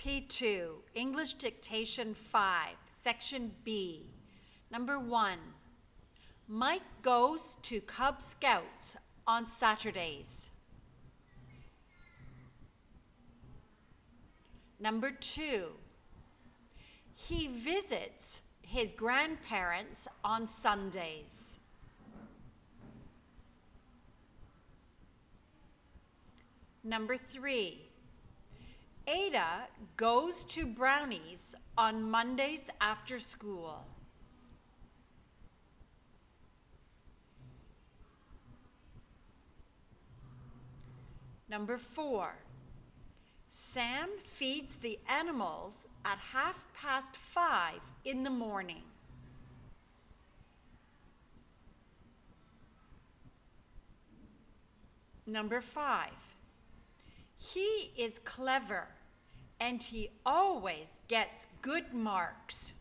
P2, English Dictation 5, Section B. Number 1. Mike goes to Cub Scouts on Saturdays. Number 2. He visits his grandparents on Sundays. Number 3. Ada goes to Brownies on Mondays after school. Number 4. Sam feeds the animals at 5:30 in the morning. Number 5. He is clever and he always gets good marks.